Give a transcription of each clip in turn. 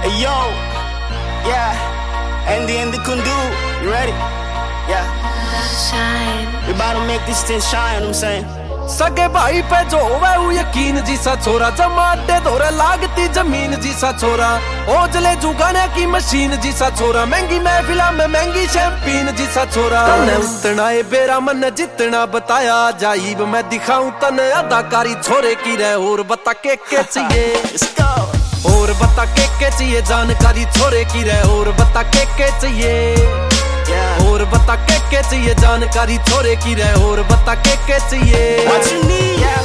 Yo, yeah, Andy and the Kundu, you ready? Yeah, shine. we about to make this thing shine, I'm saying. सगे भाई पे जो होवे वो यकीन जीसा छोरा, जमाटे दौरे लागती जमीन जीसा छोरा, ओजले जुगाने की मशीन जीसा छोरा, महंगी महफिला में महंगी शैंपेन जीसा छोरा। तने उतना है बेरा मन जितना बताया जाइब मैं दिखाऊं तने अदाकारी छोरे की रहे। और बता के चाहिए, Let's go. और बता के चाहिए जानकारी छोरे की रहे। और बता के चाहिए, और बता के चाहिए जानकारी छोरे की रहे। और बता के चाहिए What you need? Yeah.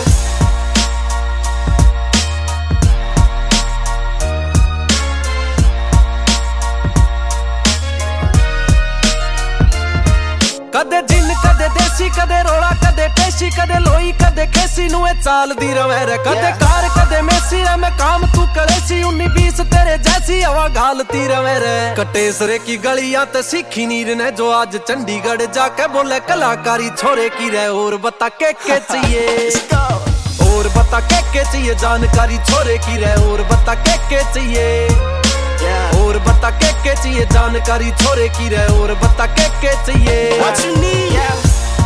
कदे जिन कदे देसी कदे रोड़ा कदे पेशी कदे लोई कदे खेसी नुए चाल दी रवे रे। कदे कार कदे मेसी रे मैं काम तू करेसी 19-20 तेरे जैसी हवा घालती रवे रे। कटेसरे की गलियां ते सीखी नीर ने जो आज चंडीगढ़ जाके बोले कलाकारी छोरे की रहे। और बता के चाहिए, Let's go. और बता के चाहिए जानकारी छोरे की रहे। और बता के चाहिए, और बता के चाहिए जानकारी छोरे की रहे। और बता के चाहिए What you need? Yeah.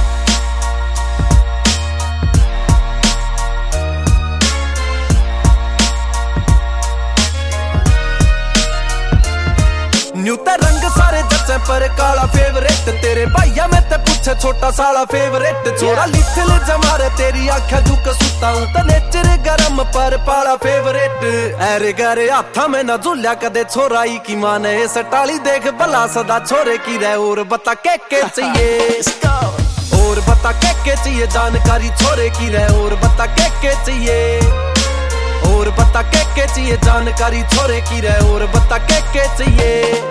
न्यू ते रंग सारे जचे पर काला फेवरेट तेरे भैया मैं ते पूछे छोटा साला फेवरेट छोरा लिखल जमारे तेरी आंखें झुक सुता हूं ते नेचर गरम पर पाला फेवरेट। अरे गरे हाथा में ना झूल्या कदे छोराई की माने सटाली देख भला सदा छोरे की रहे। और बता के चाहिए, Let's go. और बता के चाहिए जानकारी छोरे की रहे। और बता के चाहिए, और बता के चाहिए जानकारी छोरे की रहे। और बता के चाहिए।